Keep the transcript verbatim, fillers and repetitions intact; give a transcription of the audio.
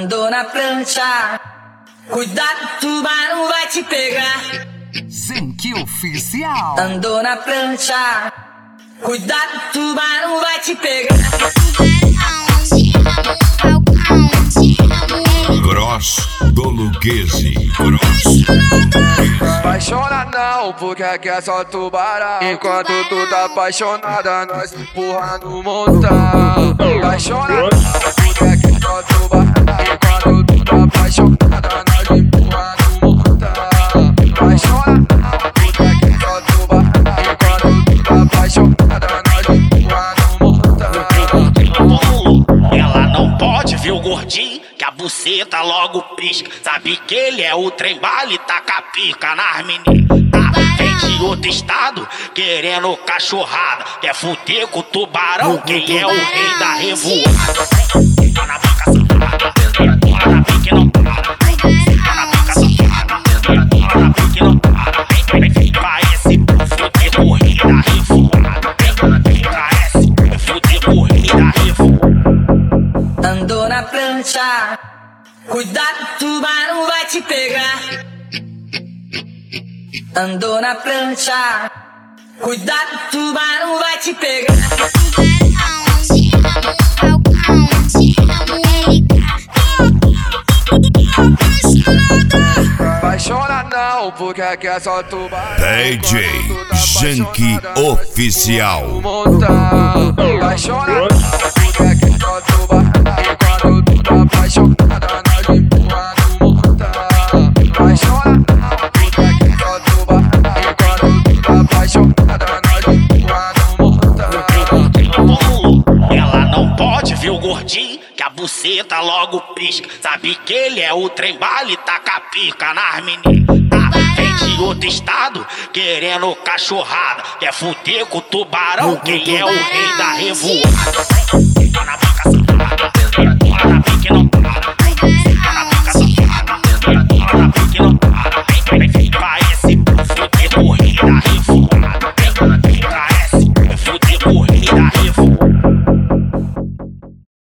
Andou na prancha, cuidado, tubarão vai te pegar. Zenki Oficial. Andou na prancha, cuidado, tubarão vai te pegar. Gross do Luquezzi. Gross. Apaixona não, porque aqui é só tubarão. Enquanto tu tá apaixonada, nós empurrando montão. Apaixona não, porque aqui é só tubarão. Enquanto tu tá apaixonada, nós empurrando montão. Apaixona não, porque aqui é só tubarão. Enquanto tu tá apaixonada, nós empurrando montão. Ela não pode ver o gordinho, que a buceta logo pisca. Sabe que ele é o trem bala e taca pica nas meninas. Tá, vem de outro estado, querendo cachorrada. Quer fuder com o tubarão, quem é o rei da revoada. Tá na boca safada, tá na pique não para. Tá na boca safada, tá na pique não para. Vem, vem pra esse fuder com o rei da revoada. Vem pra esse fuder com o rei da revoada. Andou na prancha, cuidado, tubarão vai te pegar. Andou na prancha, cuidado, tubarão vai te pegar. Apaixona não, porque aqui é só tubarão. D J Zenki Oficial. Montão. Apaixona não, porque aqui é só tubarão. Enquanto tu tá apaixonada, nós empurrando montão. Apaixona não, porque aqui é só tubarão. Enquanto tu tá apaixonada, nós empurrando montão. Ela não pode ver o gordinho, que a buceta logo pisca. Sabe que ele é o trem bala e taca pica nas meninas. Tá, vem de outro estado, querendo cachorrada. Quer fuder com o tubarão, quem é o rei da revoada.